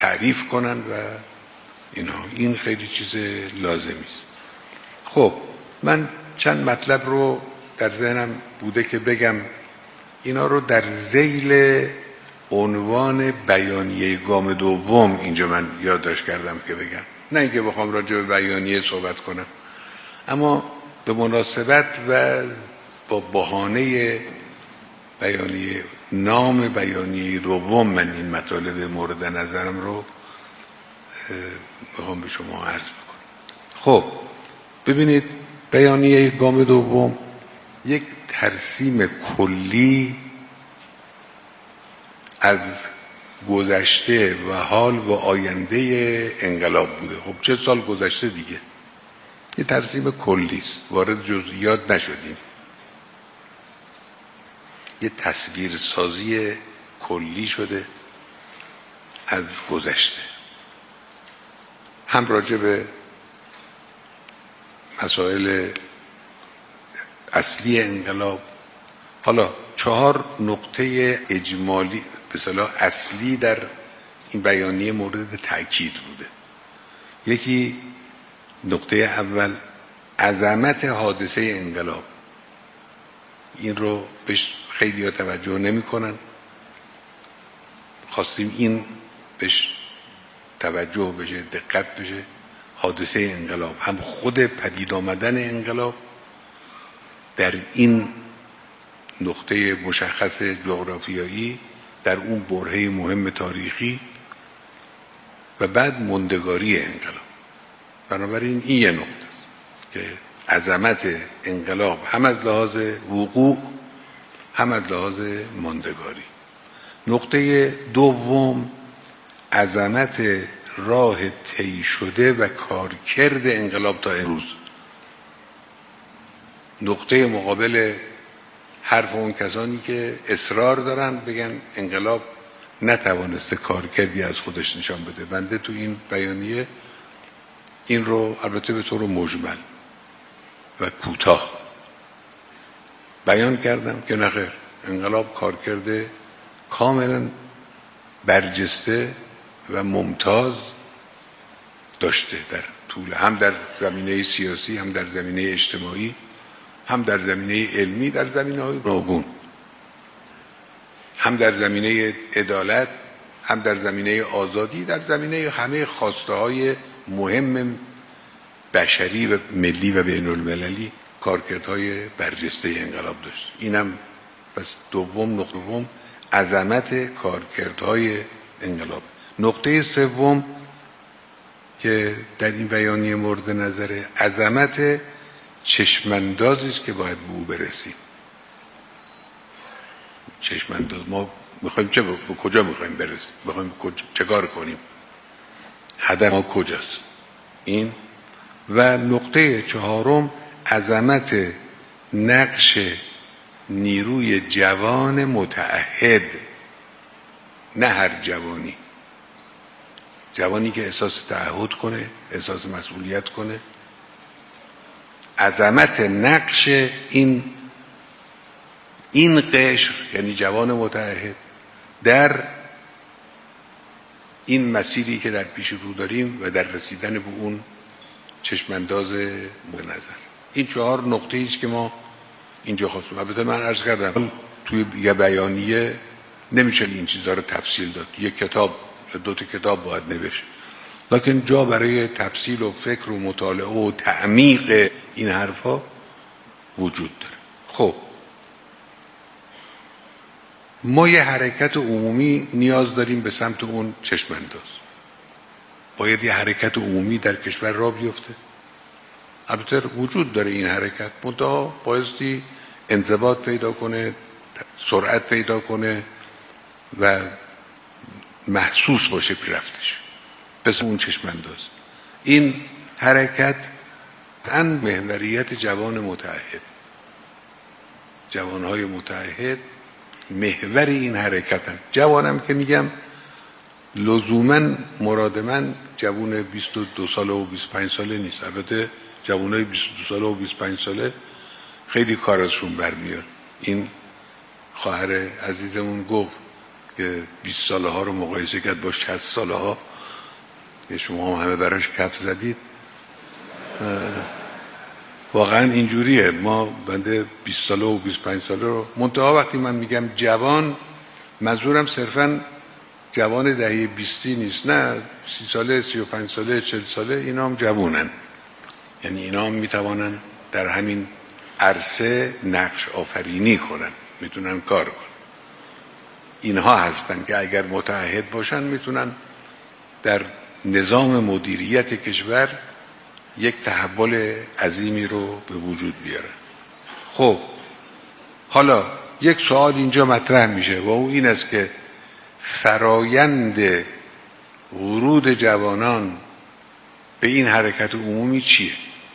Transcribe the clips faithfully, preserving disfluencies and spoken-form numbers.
تعریف کنن و اینا. این خیلی چیز لازمی است. خب من چند مطلب رو در ذهنم بوده که بگم، اینا رو در ذیل عنوان بیانیه گام دوم اینجا من یادداشت کردم که بگم، نه اینکه بخوام راجع به بیانیه صحبت کنم، اما به مناسبت و با بهانه بیانیه، نام بیانیه دوم، من این مطالب مورد نظرم رو بخوام به شما عرض بکنم. خب ببینید، بیانیه گام دوم یک ترسیم کلی از گذشته و حال و آینده انقلاب بوده. خب چه سال گذشته دیگه، یه ترسیم کلی است، وارد جزئیات نشدیم. یه تصویر سازی کلی شده از گذشته، هم راجع به مسائل اصلی انقلاب. حالا چهار نقطه اجمالی به اصطلاح اصلی در این بیانیه مورد تأکید بوده. یکی، نقطه اول، عظمت حادثه انقلاب. این رو بهش خیلی ها توجه نمی کنن. خواستیم این بهش توجه بشه، دقت بشه. حادثه انقلاب، هم خود پدید آمدن انقلاب در این نقطه مشخص جغرافیایی، در اون برهه مهم تاریخی، و بعد ماندگاری انقلاب. بنابراین این یه نقطه است که عظمت انقلاب هم از لحاظ وقوع هم از لحاظ ماندگاری. نقطه دوم، عظمت راه طی شده و کارکرد انقلاب تا امروز. نقطه مقابل حرف اون کسانی که اصرار دارن بگن انقلاب نتوانسته کارکردی از خودش نشان بده. بنده تو این بیانیه این رو البته به طور مجمل و کوتاه بیان کردم که نخیر، انقلاب کارکرد کاملا برجسته و ممتاز داشته در طول، هم در زمینه سیاسی، هم در زمینه اجتماعی، هم در زمینه علمی، در زمینه‌های گوناگون، هم در زمینه عدالت، هم در زمینه آزادی، در زمینه همه خواسته‌های مهم بشری و ملی و بین المللی کارکردهای برجسته انقلاب داشت. اینم پس دوم، نقطه دوم، عظمت کارکردهای انقلاب. نقطه سوم که در این بیانیه مورد نظره، عظمت چشماندازی است که باید به او برسیم. چشمانداز، ما میخوایم چه به کجا میخوایم برسیم، میخوایم چه کار کنیم، هدف ما کجاست. این و نقطه چهارم، عظمت نقش نیروی جوان متعهد، نه هر جوانی، جوانی که احساس تعهد کنه، احساس مسئولیت کنه. عظمت نقش این این قشر، یعنی جوان متعهد، در این مسیری که در پیش رو داریم و در رسیدن به اون چشمانداز مورد نظر. این چهار نقطه ایست که ما اینجا خواستیم. البته من عرض کردم توی یه بیانیه نمیشه این چیزها رو تفصیل داد، یک کتاب یا دو تا کتاب باید نوشت، لکن جا برای تفصیل و فکر و مطالعه و تعمیق این حرفا وجود داره. خب ما یه حرکت عمومی نیاز داریم به سمت اون چشمانداز. باید یه حرکت عمومی در کشور را بیفته. البته وجود داره این حرکت، منتها بایستی انضباط پیدا کنه، سرعت پیدا کنه و محسوس باشه پیرفتش، پس اون چشمانداز. این حرکت ان محوریت جوان متعهد، جوانهای متعهد محور این حرکتن. جوانم که میگم لزوما مراد من جوان بیست و دو ساله و بیست و پنج ساله نیست. البته جوانای بیست و دو ساله و بیست و پنج ساله خیلی کار ازشون برمیاد. این خواهر عزیزمون گفت که بیست ساله ها رو مقایسه کرد با شصت ساله ها، شما هم همه براش کف زدید. واقعا اینجوریه. ما بنده بیست ساله و بیست و پنج ساله رو منتها وقتی من میگم جوان، منظورم صرفا جوان دهه بیستی نیست، نه سی ساله، سی و پنج ساله، چل ساله، اینا هم جوانن. یعنی اینا هم میتوانن در همین عرصه نقش آفرینی کنن، میتونن کار کنن. اینها هستن که اگر متعهد باشن میتونن در نظام مدیریت کشور یک تحول عظیمی رو به وجود بیارن. خب حالا یک سوال اینجا مطرح میشه و اون این است که فرایند ورود جوانان به این حرکت عمومی چیه؟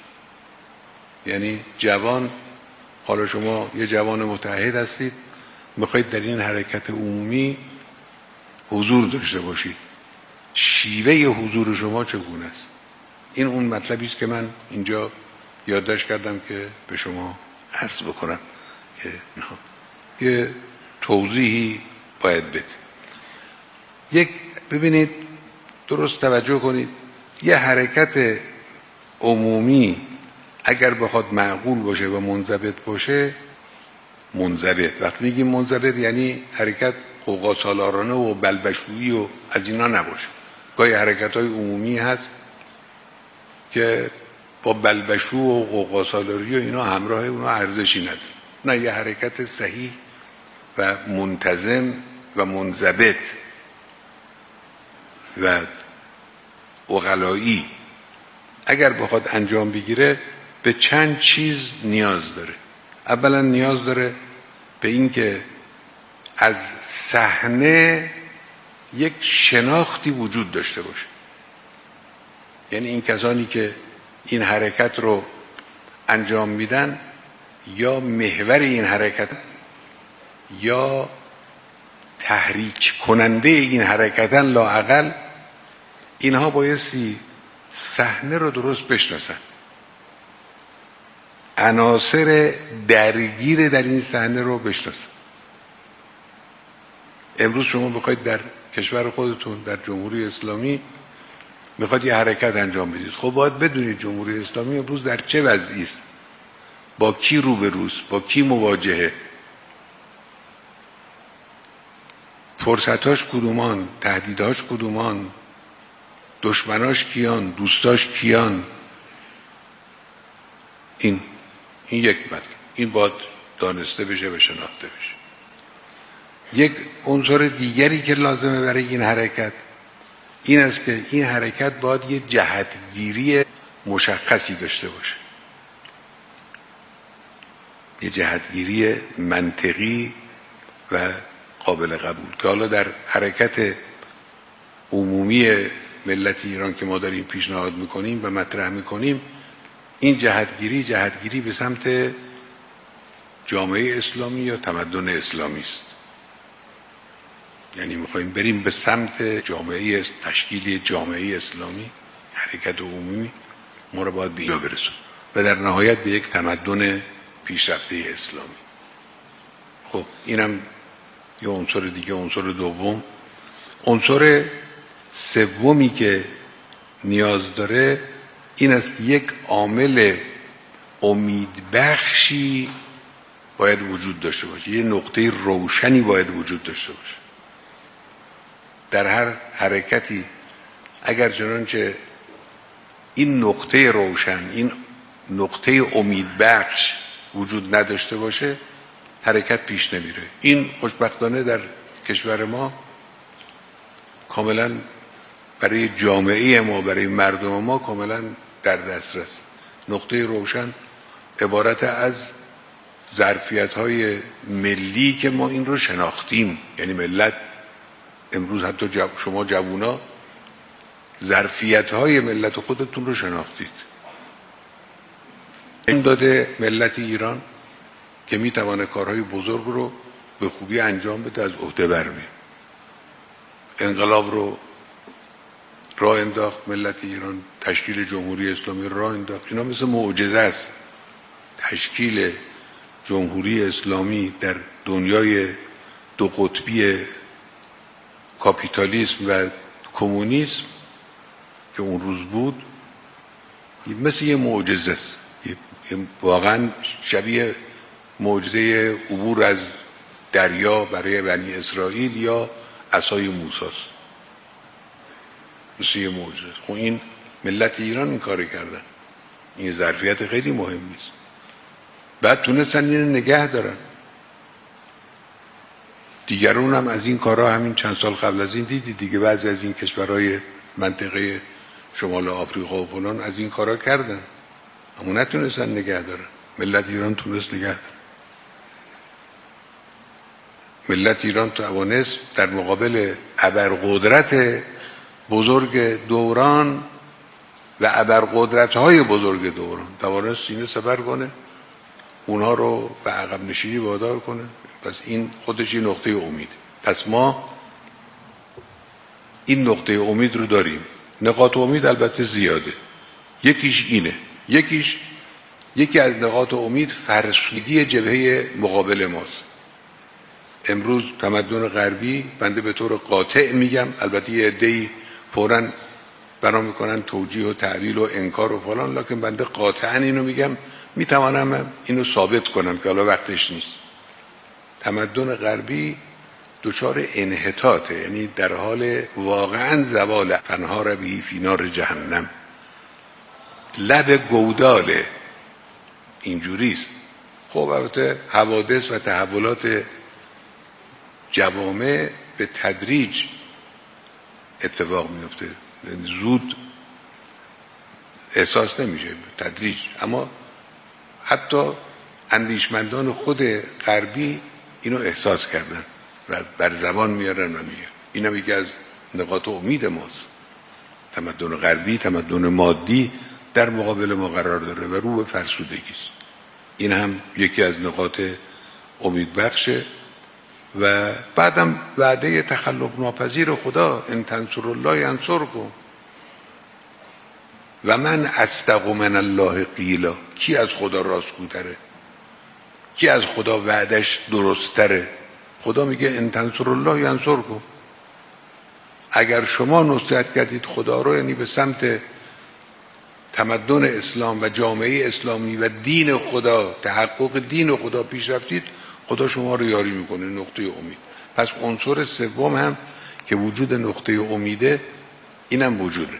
یعنی جوان، حالا شما یه جوان متعهد هستید، میخواید در این حرکت عمومی حضور داشته باشید، شیوه حضور شما چگونه است؟ این اون مطلبی است که من اینجا یادداشت کردم که به شما عرض بکنم که نه یه توضیحی باید بده. یک ببینید، درست توجه کنید، یه حرکت عمومی اگر بخواد معقول باشه و منضبط باشه، منضبط، وقتی میگیم منضبط یعنی حرکت غوغا سالارانه و بلبشویی و از اینا نباشه. گاهی حرکت های عمومی هست که با بلبشو و غوغا سالاری و اینا همراه اونا ارزشی نداره. نه، یه حرکت صحیح و منتظم و منضبط و عقلایی اگر بخواد انجام بگیره به چند چیز نیاز داره. اولا نیاز داره به این که از صحنه یک شناختی وجود داشته باشه. یعنی این کسانی که این حرکت رو انجام میدن یا محور این حرکت یا تحریک کننده این حرکتن، لااقل اینها بایستی صحنه رو درست بشناسن، عناصر درگیر در این صحنه رو بشناسن. امروز شما بخواید در کشور خودتون، در جمهوری اسلامی میخواد یه حرکت انجام بدید، خب باید بدونید جمهوری اسلامی امروز در چه وضعی است، با کی روبروست، با کی مواجهه، فرصتاش کدومان، تهدیداش کدومان، دشمناش کیان، دوستاش کیان. این این یک مطلب، این باید دانسته بشه و شناخته بشه. یک عنصر دیگری که لازمه برای این حرکت این است که این حرکت باید یه جهتگیری مشخصی داشته باشه، یه جهتگیری منطقی و قابل قبول، که حالا در حرکت عمومی ملت ایران که ما داریم پیشنهاد میکنیم و مطرح میکنیم، این جهتگیری جهتگیری به سمت جامعه اسلامی یا تمدن اسلامی است. یعنی میخوایم بریم به سمت جامعه، تشکیل جامعه اسلامی، حرکت عمومی ما رو باید به اینجا برسون و در نهایت به یک تمدن پیشرفته اسلامی. خب اینم یه عنصر دیگه. عنصر دوم، عنصر سومی که نیاز داره این است که یک عامل امیدبخشی باید وجود داشته باشه، یه نقطه روشنی باید وجود داشته باشه در هر حرکتی. اگر چنانچه این نقطه روشن، این نقطه امیدبخش وجود نداشته باشه، حرکت پیش نمیره. این خوشبختانه در کشور ما کاملا برای جامعه ما، برای مردم ما کاملا در دسترس. نقطه روشن عبارت از ظرفیت‌های ملی که ما این رو شناختیم. یعنی ملت امروز، حتی جب شما جوونا، ظرفیت‌های ملت خودتون رو شناختید. این داده ملت ایران که میتوانه کارهای بزرگ رو به خوبی انجام بده، از عهده برمی. انقلاب رو راه انداخت ملت ایران، تشکیل جمهوری اسلامی رو راه انداخت. اینا مثل معجزه است. تشکیل جمهوری اسلامی در دنیای دو قطبی کاپیتالیسم و کمونیسم که اون روز بود مثل یه معجزه است، واقعا شبیه معجزه عبور از دریا برای بنی اسرائیل یا عصای موسی است، مثل یه معجزه. خب این ملت ایران این کار کردن، این ظرفیت خیلی مهمی است. بعد تونستن اینو نگه دارن. دیگرون هم از این کارها همین چند سال قبل از این دیدید دیگه، بعضی از این کشورهای منطقه شمال آفریقا و فلان از این کارها کردن اما نتونستن نگه دارن. ملت ایران تونست نگه دارن. ملت ایران توانست در مقابل ابرقدرت بزرگ دوران و ابرقدرت‌های بزرگ دوران توانست سینه سپر کنه، اونها رو به عقب نشینی وادار کنه. پس این خودش یه نقطه امید. پس ما این نقطه امید رو داریم. نقاط امید البته زیاده. یکیش اینه، یکیش یکی از نقاط امید فرسودی جبهه مقابل ماست. امروز تمدن غربی، بنده به طور قاطع میگم، البته یه عده‌ای فوراً بنا میکنن توجیه و تعویل و انکار و فلان، لکن بنده قاطعاً اینو میگم، میتوانم اینو ثابت کنم که حالا وقتش نیست. تمدن غربی دچار انحطاطه، یعنی در حال واقعاً زوال. فنهار به فی نار جهنم، لب گوداله، اینجوریست. خب البته حوادث و تحولات جوامع به تدریج اتفاق میفته، زود احساس نمیشه، به تدریج. اما حتی اندیشمندان خود غربی اینو احساس کردن و بر زبان میارن و میگن. این هم یکی از نقاط امید ماست. تمدن غربی، تمدن مادی در مقابل ما قرار داره و رو به فرسودگی است. این هم یکی از نقاط امید بخشه. و بعدم وعده تخلف ناپذیر خدا، ان تنصر الله ینصرکم و من اصدق من الله قیلا. کی از خدا راستگوتره؟ کی از خدا وعدش درستره؟ خدا میگه ان تنصر الله ینصرکم. اگر شما نصرت کردید خدا رو، یعنی به سمت تمدن اسلام و جامعه اسلامی و دین خدا، تحقق دین خدا پیش رفتید، خدا شما رو یاری میکنه. نقطه امید. پس عنصر سوم هم که وجود نقطه امیده، اینم وجوده.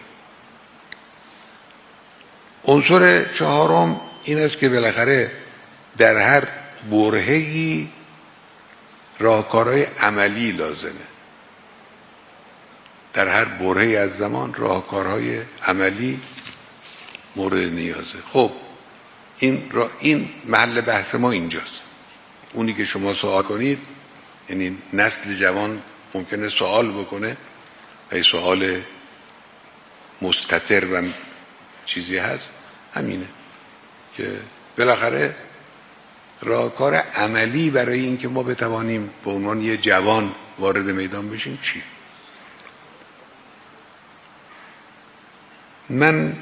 عنصر چهارم این است که بالاخره در هر برهه‌ای راهکارهای عملی لازمه. در هر برهه‌ای از زمان راهکارهای عملی مورد نیازه. خب این را این محل بحث ما اینجاست. اونی که شما سوال کنید، یعنی نسل جوان ممکنه سوال بکنه، ای سوال مستتر و چیزی هست، همینه که بالاخره راهکار عملی برای این که ما بتوانیم به عنوان یه جوان وارد میدان بشیم چی؟ من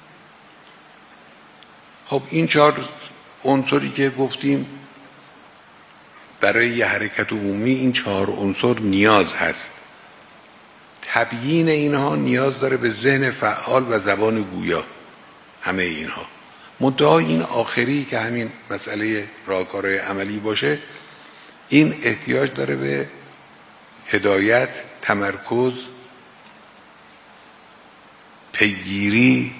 خب این چهار عنصری که گفتیم برای یه حرکت عمومی، این چهار عنصر نیاز هست. تبیین اینها نیاز داره به ذهن فعال و زبان گویا. همه اینها منتها این آخری که همین مسئله راهکارهای عملی باشه، این احتیاج داره به هدایت، تمرکز، پیگیری،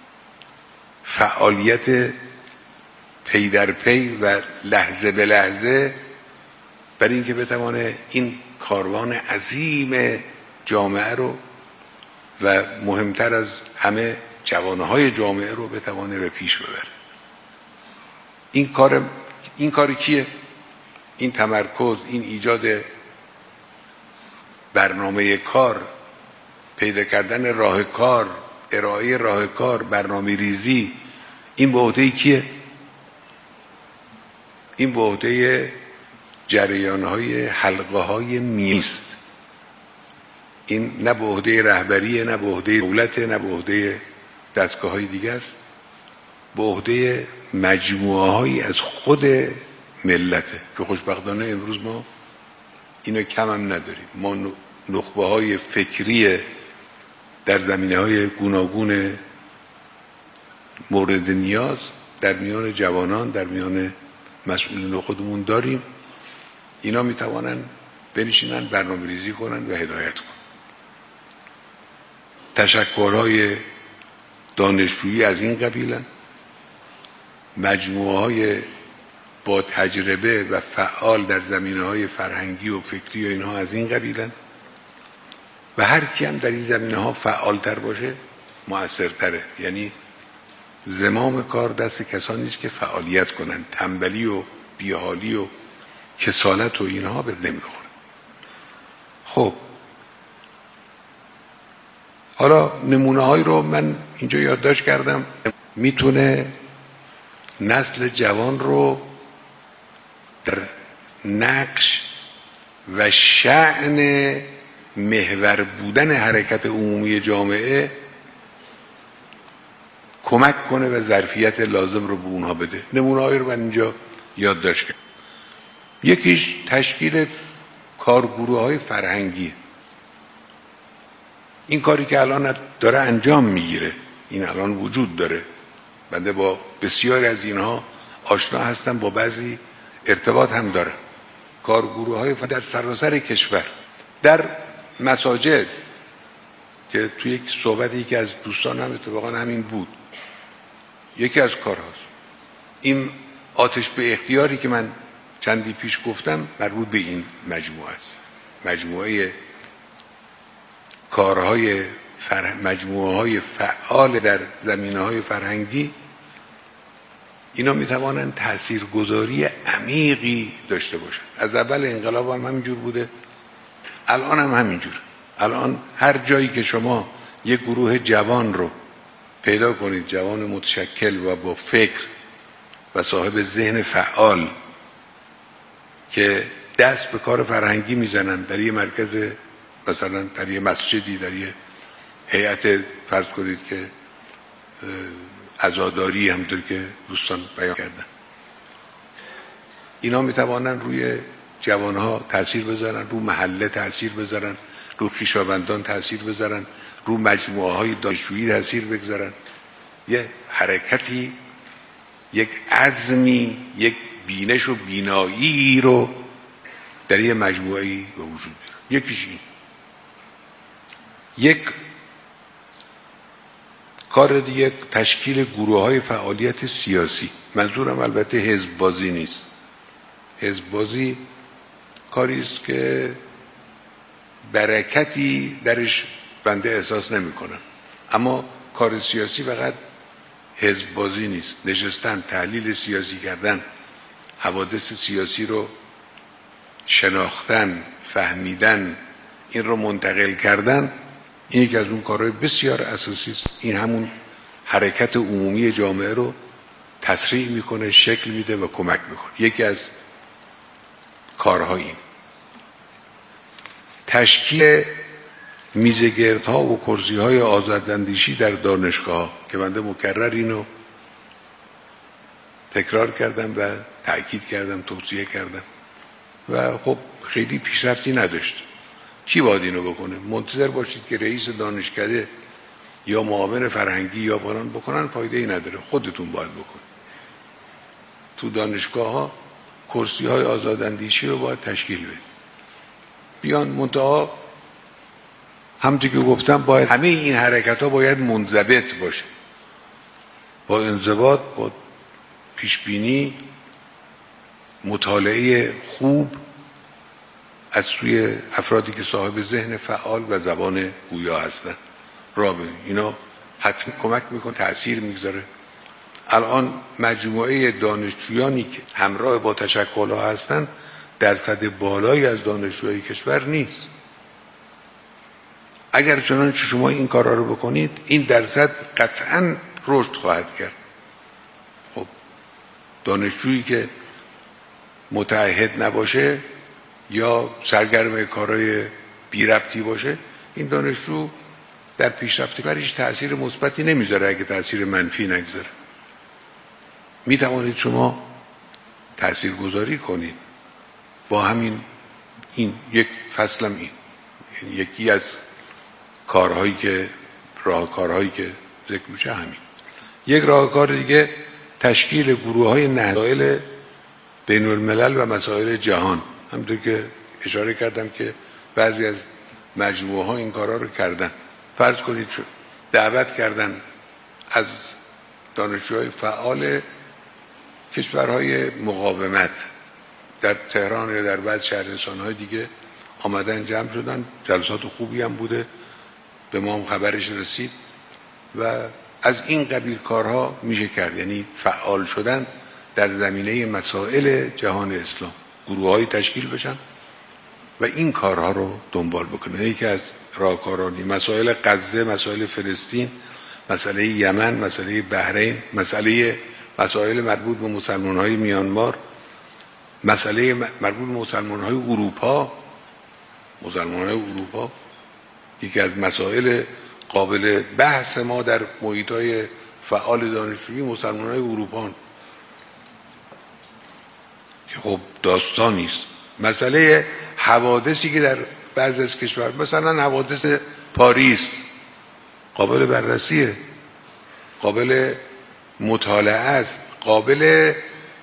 فعالیت پی در پی و لحظه به لحظه، برای اینکه بتوانه این کاروان عظیم جامعه رو و مهمتر از همه جوانهای جامعه رو بتوانه به پیش ببره. این کار این کاری کیه؟ این تمرکز، این ایجاد برنامه کار، پیدا کردن راه کار، ارائه راه کار، برنامه ریزی، این به عهده کیه؟ این به عهده جریان‌های حلقه‌های میست. این نه به عهده رهبریه، نه به عهده دولته، نه به عهده دستگاه‌های دیگه است، به عهده مجموعه‌هایی از خود ملته که خوشبختانه امروز ما اینو کم هم نداریم. ما نخبه‌های فکری در زمینه‌های گوناگون مورد نیاز در میان جوانان، در میان مسئولین خودمون داریم. اینا میتوانن بنشینن برنامه ریزی کنن و هدایت کنن. تشکل‌های دانشجویی از این قبیلن، مجموعه‌های با تجربه و فعال در زمینه‌های فرهنگی و فکری و اینها از این قبیلن و هر کی هم در این زمینه‌ها فعالتر باشه مؤثرتره. یعنی زمام کار دست کسانی است که فعالیت کنن، تنبلی و بیحالی و کسالت و اینها به نمیخوره. خب حالا نمونه هایی رو من اینجا یادداشت کردم، میتونه نسل جوان رو در نقش و شأن محور بودن حرکت عمومی جامعه کمک کنه و ظرفیت لازم رو به اونها بده. نمونه هایی رو من اینجا یادداشت کردم. یکیش تشکیل کارگروه های فرهنگی. این کاری که الان داره انجام میگیره، این الان وجود داره. بنده با بسیاری از اینها آشنا هستم، با بعضی ارتباط هم دارم. کارگروه های در سراسر کشور، در مساجد که توی یک صحبت یکی از دوستان هم اتفاقا همین بود، یکی از کارهاست. این آتش به اختیاری که من چندی پیش گفتم مربوط به این مجموعه است. مجموعه کارهای فر... مجموعه های فعال در زمینه های فرهنگی، اینا میتوانند تاثیرگذاری عمیقی داشته باشند. از اول انقلاب هم همینجور بوده، الان هم همینجور. الان هر جایی که شما یک گروه جوان رو پیدا کنید، جوان متشکل و با فکر و صاحب ذهن فعال که دست به کار فرهنگی میزنن در یه مرکز، مثلا در یه مسجدی، در یه هیئت فرض کنید که عزاداری، همونطور که دوستان بیان کردن، اینا میتوانن روی جوانها تاثیر بذارن، رو محله تاثیر بذارن، رو خویشاوندان تاثیر بذارن، رو مجموعه های دانشجویی تاثیر بگذارن. یه حرکتی، یک عزمی، یک بینش و بینایی رو در یه مجموعه‌ای به وجود بیاره. یکیش این. یک کار دیگه تشکیل گروه‌های فعالیت سیاسی. منظورم البته حزب بازی نیست. حزب بازی کاری است که برکتی درش بنده احساس نمی‌کنم. اما کار سیاسی فقط حزب بازی نیست. نشستن، تحلیل سیاسی کردن، حوادث سیاسی رو شناختن، فهمیدن، این رو منتقل کردن، این یکی از اون کارهای بسیار اساسی است. این همون حرکت عمومی جامعه رو تسریع میکنه، شکل میده و کمک میکنه. یکی از کارها این. تشکیل میزگردها و کرسی‌های آزاداندیشی در دانشگاه که بنده مکرر اینو تکرار کردم و تأکید کردم، توصیه کردم و خب خیلی پیشرفتی نداشت. کی باید اینو بکنه؟ منتظر باشید که رئیس دانشکده یا معاون فرهنگی یا فلان بکنن، فایده ای نداره. خودتون باید بکنید. تو دانشگاه ها کرسی های آزاداندیشی رو باید تشکیل بدید. بیان منتها همونطور که گفتم باید همه این حرکت ها باید منضبط باشه، با انضباط، با پیشبینی، مطالعه خوب از سوی افرادی که صاحب ذهن فعال و زبان گویا هستن. رابطه اینا حتما کمک میکنه، تأثیر میگذاره. الان مجموعه دانشجویانی که همراه با تشکل‌ها هستن درصد بالایی از دانشجوهای کشور نیست. اگر چنانچه شما این کارا رو بکنید، این درصد قطعاً رشد خواهد کرد. خب دانشجویی که متعهد نباشه یا سرگرم کارهای بی ربطی باشه، این دانشجو در پیشرفت کارش تأثیر مثبتی نمیذاره اگه تأثیر منفی نگذاره. می توانید شما تأثیر گذاری کنید با همین این یک فصلم این یکی از کارهایی که راهکارهایی که ذکر میشه همین. یک راهکار دیگه تشکیل گروه‌های مسائل بین الملل و مسائل جهان. همونطور که اشاره کردم که بعضی از مجموعه ها این کارا رو کردن. فرض کنید دعوت کردن از دانشجوهای فعال کشورهای مقاومت در تهران یا در بعض شهرستان‌های دیگه آمدن جمع شدن، جلسات خوبی هم بوده، به ما هم خبرش رسید و از این قبیل کارها میشه کرد. یعنی فعال شدن در زمینه مسائل جهان اسلام، گروه‌های تشکیل بشن و این کارها رو دنبال بکنن. یکی از راهکارانی مسائل غزه، مسائل فلسطین، مسئله یمن، مسئله بحرین، مسئله مسائل مربوط به مسلمان‌های میانمار، مسئله مربوط به مسلمان‌های اروپا. مسلمان‌های اروپا یکی از مسائل قابل بحث ما در محیط‌های فعال دانشجویی مسلمان‌های اروپا که خب داستانی است. مسئله حوادثی که در بعضی از کشور، مثلا حوادث پاریس، قابل بررسیه، قابل مطالعه است، قابل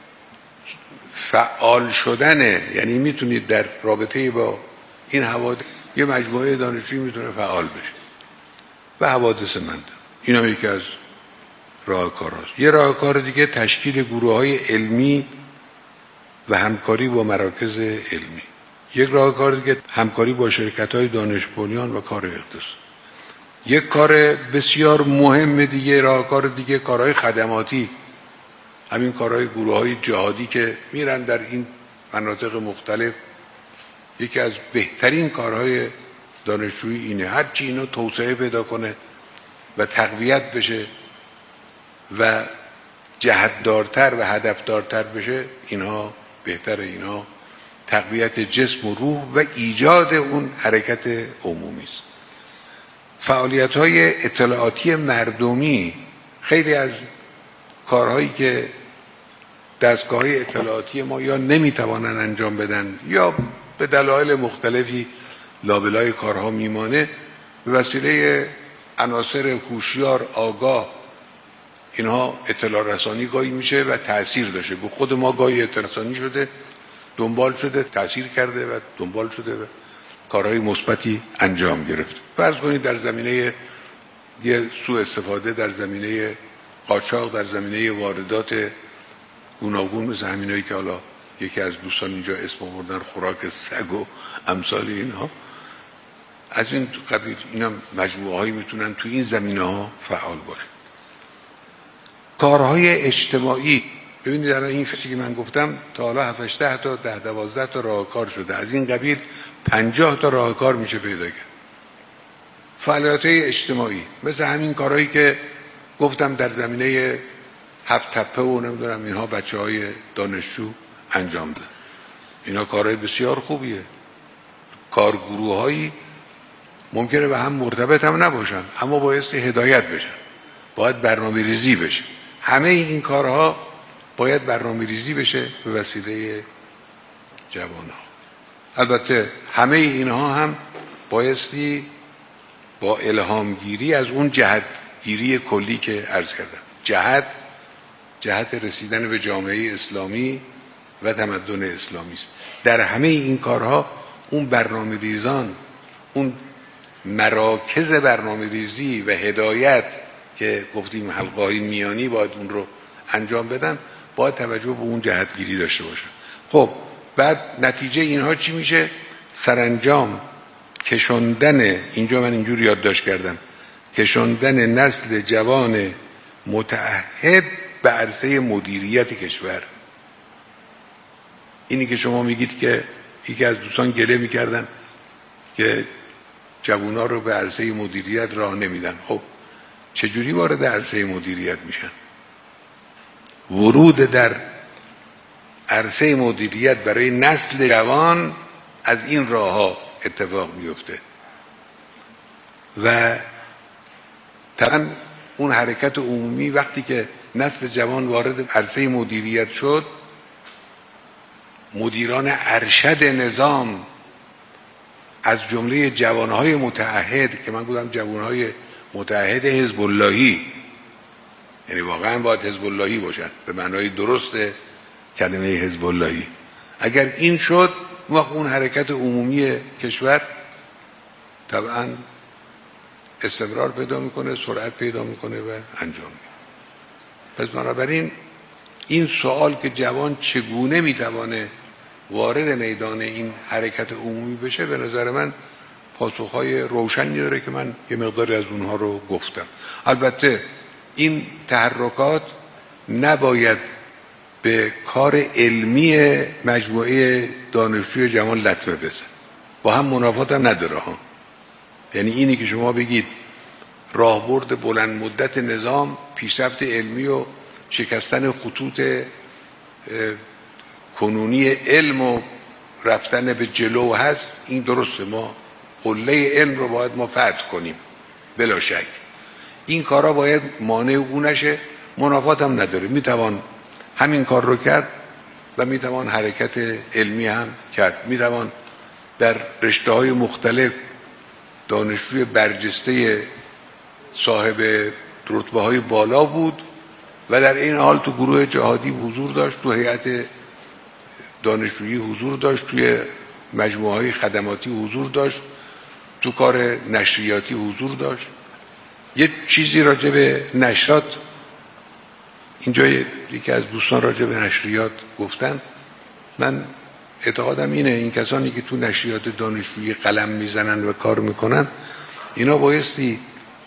فعال شدنه. یعنی میتونید در رابطه با این حوادث یه مجموعه دانشجویی میتونه فعال بشه و حوادث منده. اینا یکی از راهکارهاست. یه راهکار دیگه تشکیل گروه‌های علمی و همکاری با مراکز علمی. یک راهکار دیگه همکاری با شرکت‌های دانش بنیان و کار اقتصاد. یک کار بسیار مهم دیگه، راهکار دیگه کارهای خدماتی، همین کارهای گروه‌های جهادی که میرن در این مناطق مختلف. یکی از بهترین کارهای دانشجویی اینه، هرچی اینو توسعه پیدا کنه و تقویت بشه و جهت‌دارتر و هدفدارتر بشه، اینها بهتره. اینها تقویت جسم و روح و ایجاد اون حرکت عمومی است. فعالیت‌های اطلاعاتی مردمی، خیلی از کارهایی که دستگاه‌های اطلاعاتی ما یا نمیتوانند انجام بدن یا به دلایل مختلفی لابلای کارها میمانه، به وسیله عناصر هوشیار آگاه اینها اطلاع رسانی گاهی میشه و تأثیر داشته. خود ما گاهی اطلاع رسانی شده، دنبال شده، تأثیر کرده و دنبال شده و کارهای مثبتی انجام گرفت. فرض کنید در زمینه یه سوء استفاده، در زمینه قاچاق، در زمینه واردات گوناگون، مثل همینایی که حالا یکی از دوستان اینجا اسم آوردن، خوراک سگ و امثال اینها، از این قبیل. اینا مجموعه هایی میتونن تو این زمینه ها فعال باشن. کارهای اجتماعی، ببینید الان این فصلی که من گفتم تا حالا هفت ده تا ده دوازده تا راهکار شده، از این قبیل پنجاه تا راهکار میشه پیدا کرد. فعالیت اجتماعی مثل همین کارهایی که گفتم در زمینه هفت تپه و نمیدونم اینها بچه های دانشجو انجام دادن. اینا کارهای بسیار خوبیه. کارگروه هایی ممکنه به هم مرتبط هم نباشن اما بایستی هدایت بشن، باید برنامه ریزی بشه. همه این کارها باید برنامه ریزی بشه به وسیله جوان ها. البته همه اینها هم بایستی با الهامگیری از اون جهت گیری کلی که عرض کردم. جهت جهت رسیدن به جامعه اسلامی و تمدن اسلامی است. در همه این کارها اون برنامه ریزان، اون مراکز برنامه ریزی و هدایت که گفتیم حلقه‌های میانی باید اون رو انجام بدن، باید توجه به اون جهتگیری داشته باشن. خب بعد نتیجه اینها چی میشه؟ سرانجام کشوندن، اینجا من اینجور یادداشت کردم، کشوندن نسل جوان متعهد به عرصه مدیریت کشور. اینی که شما میگید که یکی از دوستان گله میکردن که جوونا رو به عرصه مدیریت راه نمیدن. خب چجوری وارد عرصه مدیریت میشن؟ ورود در عرصه مدیریت برای نسل جوان از این راه ها اتفاق میفته و طبعا اون حرکت عمومی وقتی که نسل جوان وارد عرصه مدیریت شد، مدیران ارشد نظام از جمله جوانهای متعهد که من گفتم جوانهای متحد حزب اللهی، یعنی واقعا باید حزب اللهی باشن به معنای درست کلمه حزب اللهی. اگر این شد وقت اون حرکت عمومی کشور طبعا استمرار پیدا میکنه، سرعت پیدا میکنه و انجام میده. پس بنابراین این سوال که جوان چگونه میتوانه وارد میدان این حرکت عمومی بشه، به نظر من پاسخهای روشنی داره که من یه مقداری از اونها رو گفتم. البته این تحرکات نباید به کار علمی مجموعه دانشجوی جوان لطمه بزن، با هم منافات هم نداره ها. یعنی اینی که شما بگید راهبرد بلند مدت نظام پیشرفت علمی و شکستن خطوط کنونی علم و رفتن به جلو هست، این درسته، ما قله علم رو باید ما فتح کنیم بلا شک. این کارا باید مانع او نشه، منافات هم نداره، میتوان همین کار رو کرد و میتوان حرکت علمی هم کرد. میتوان در رشته های مختلف دانشجوی برجسته صاحب رتبه های بالا بود و در این حال تو گروه جهادی حضور داشت، تو هیئت دانشجویی حضور داشت، توی مجموعه های خدماتی حضور داشت، تو کار نشریاتی حضور داشت. یه چیزی راجع به نشریات، اینجا یکی از دوستان راجع به نشریات گفتن، من اعتقادم اینه این کسانی که تو نشریات دانشجویی قلم میزنن و کار میکنن، اینا بایستی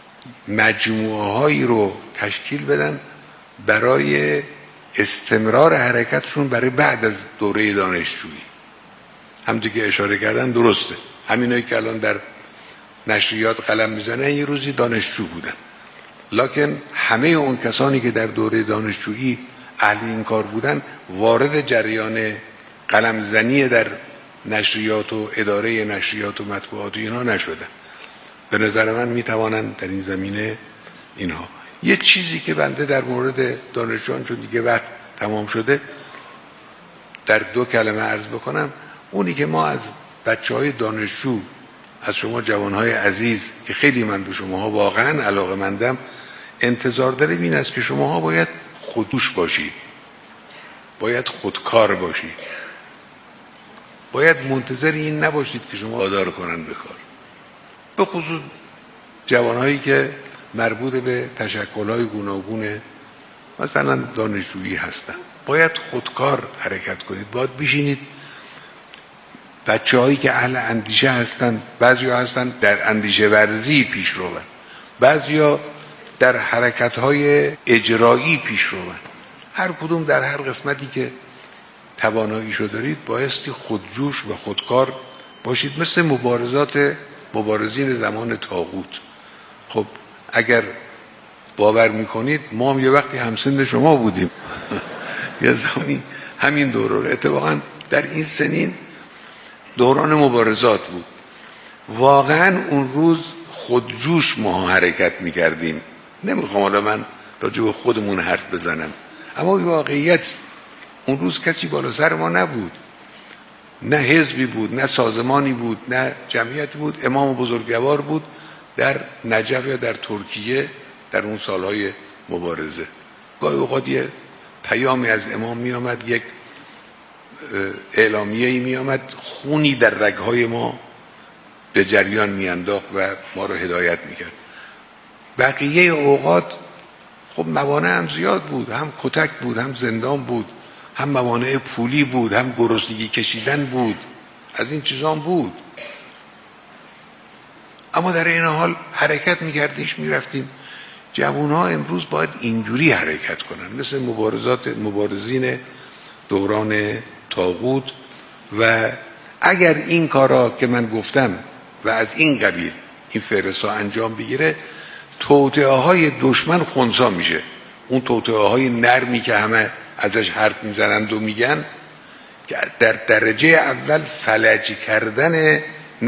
مجموعه هایی رو تشکیل بدن برای استمرار حرکتشون برای بعد از دوره دانشجویی. همونطور که اشاره کردن درسته، همینایی که الان در نشریات قلم میزنن یه روزی دانشجو بودن، لکن همه اون کسانی که در دوره دانشجویی اهل این کار بودن وارد جریان قلمزنی در نشریات و اداره نشریات و مطبوعات و اینها نشدن. به نظر من میتوانند در این زمینه اینها. یه چیزی که بنده در مورد دانشجویان، چون دیگه وقت تمام شده، در دو کلمه عرض بکنم. اونی که ما از بچه های دانشجو، از شما جوانهای عزیز که خیلی من به شماها واقعا علاقه‌مندم، انتظار داریم این است که شماها باید خوددوش باشید، باید خودکار باشید، باید منتظر این نباشید که شما وادار کنن به کار. به خصوص جوانهایی که مربوط به تشکل‌های گوناگون مثلا دانشجویی هستن، باید خودکار حرکت کنید، باید بشینید. بچه هایی که اهل اندیشه هستن، بعضی ها هستن در اندیشه ورزی پیش روند، بعضی ها در حرکت های اجرایی پیش روند. هر کدوم در هر قسمتی که تواناییشو دارید بایستی خودجوش و خودکار باشید، مثل مبارزات مبارزین زمان طاغوت. خب اگر باور میکنید ما هم یه وقتی همسن شما بودیم یه زمانی همین دوره، اتفاقا در این سنین دوران مبارزات بود. واقعا اون روز خودجوش ما حرکت میکردیم. نمیخوام حالا من راجع به خودمون حرف بزنم، اما واقعیت اون روز کسی بالا سر ما نبود، نه حزبی بود، نه سازمانی بود، نه جمعیتی بود. امام بزرگوار بود در نجف یا در ترکیه در اون سالهای مبارزه. گاهی اوقات یه پیامی از امام می آمد، یک اعلامیه‌ای می آمد، خونی در رگهای ما به جریان می انداخت و ما رو هدایت می کرد. بقیه اوقات خب موانع هم زیاد بود، هم کتک بود، هم زندان بود، هم موانع پولی بود، هم گرسنگی کشیدن بود، از این چیزان بود. اما در این حال حرکت می‌کردیش، می‌رفتیم. جوان‌ها امروز باید اینجوری حرکت کنن، مثل مبارزات مبارزین دوران طاغوت. و اگر این کارا که من گفتم و از این قبیل این فهرست‌ها انجام بگیره، توطئه‌های دشمن خنثی میشه. اون توطئه‌های نرمی که همه ازش حرف میزنند و میگن که در درجه اول فلج کردن